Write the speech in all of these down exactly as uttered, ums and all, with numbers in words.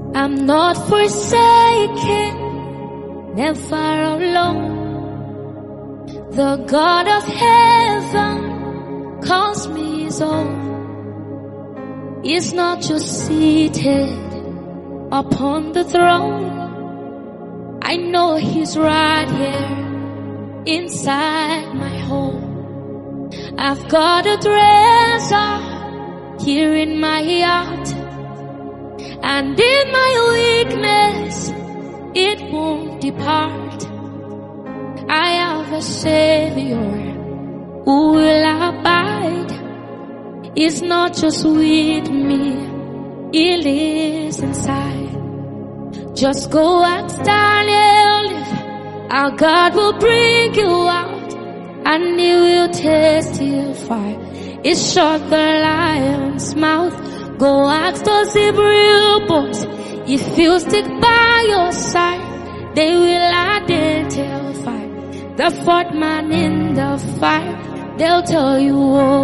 I'm not forsaken, never alone. The God of heaven calls me his own. He's not just seated upon the throne. I know he's right here inside my home. I've got a treasure here in my heart, and in my weakness it won't depart. I have a Savior who will abide. He's not just with me, he lives inside. Just go ask Daniel if our God will bring you out, and he will testify. He shut the lion's mouth. Go ask those Hebrew boys if you stick by your side, they will identify the fourth man in the fire. They'll tell you, oh,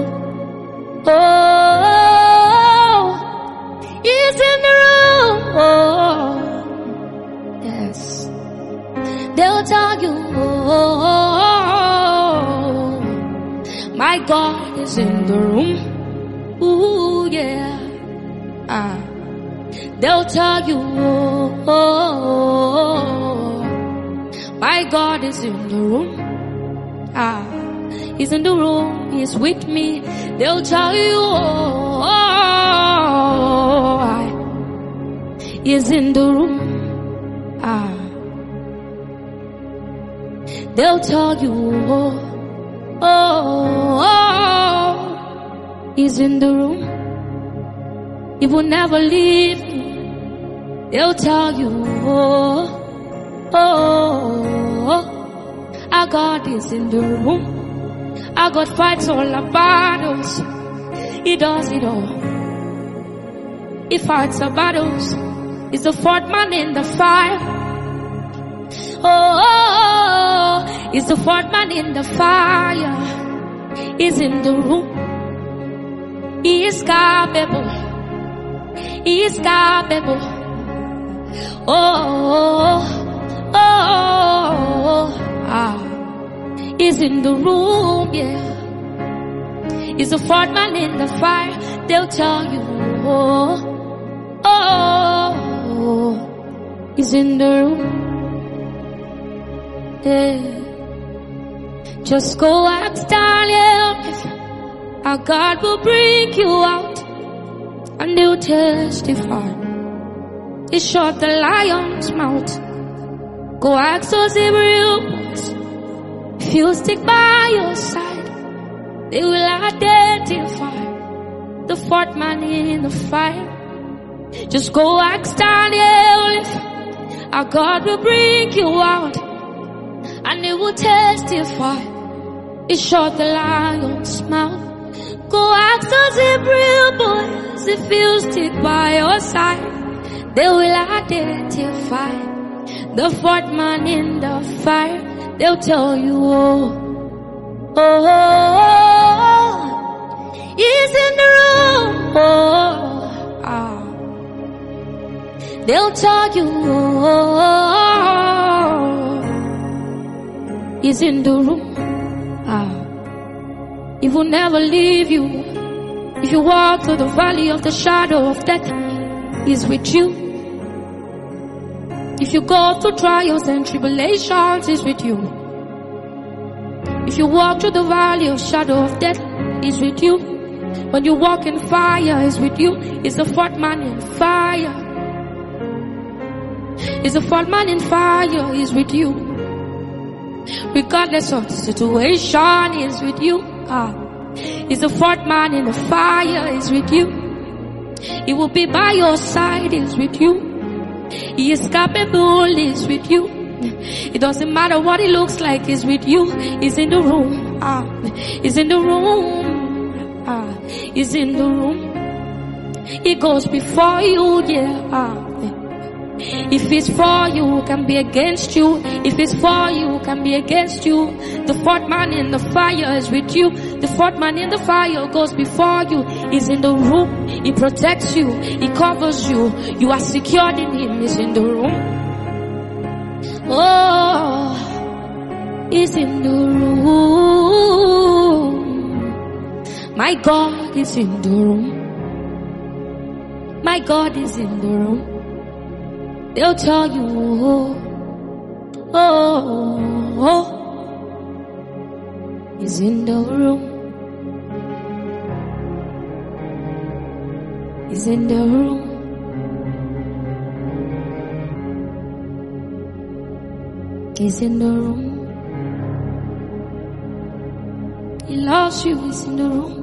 oh, he's in the room, oh, yes. They'll tell you, oh, my God is in the room, ooh, yeah. Ah, they'll tell you, oh, oh, my God is in the room. Ah, he's in the room, he's with me. They'll tell you, oh, oh, I, he's in the room. Ah, they'll tell you, oh, oh, oh, he's in the room. He will never leave you. They'll tell you, oh, oh, oh, our God is in the room. Our God fights all our battles. He does it all. He fights our battles. He's the fourth man in the fire. Oh, oh, oh, he's the fourth man in the fire. He's in the room. He is capable. He is capable. Oh, oh, oh, ah. He's in the room, yeah. He's the fourth man in the fire. They'll tell you, oh, oh, oh. He's in the room, yeah. Just go ask Daniel if our God will bring you out, and they'll testify. He shut the lion's mouth. Go ask those Hebrew boys if you stick by your side, they will identify the fourth man in the fire. Just go ask Daniel if our God will bring you out, and he will testify. He shut the lion's mouth. Go ask those Hebrew boys if you stick by your side, they will identify the fourth man in the fire. They'll tell you, oh, oh, oh, he's in the room, oh, ah. They'll tell you, oh, he's in the room, ah. He will never leave you. If you walk through the valley of the shadow of death, he's with you. If you go through trials and tribulations, he's with you. If you walk through the valley of shadow of death, he's with you. When you walk in fire, he's with you. He's the fourth man in fire. He's the fourth man in fire, he's with you. Regardless of the situation, he's with you. Ah, he's the fourth man in the fire, he's with you. He will be by your side, he's with you. He is capable, he's with you. It doesn't matter what it looks like, he's with you. He's in the room, ah, he's in the room, ah, he's in the room. He goes before you, yeah, ah. If it's for you, who can be against you? If it's for you, who can be against you? The fourth man in the fire is with you. The fourth man in the fire goes before you. is in the room. He protects you. He covers you. You are secured in him. He's in the room. Oh, he's in the room. My God is in the room. My God is in the room. They'll tell you, oh, oh, oh. He's in the room. He's in the room. He's in the room. He loves you. He's in the room.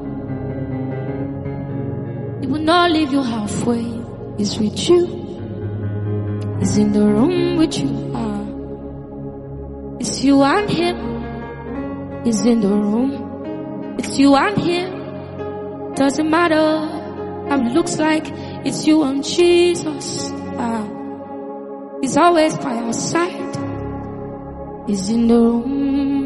He will not leave you halfway. He's with you. He's in the room with you. Ah. It's you and him. He's in the room. It's you and him. Doesn't matter how it looks like. It's you and Jesus. Ah. He's always by our side. He's in the room.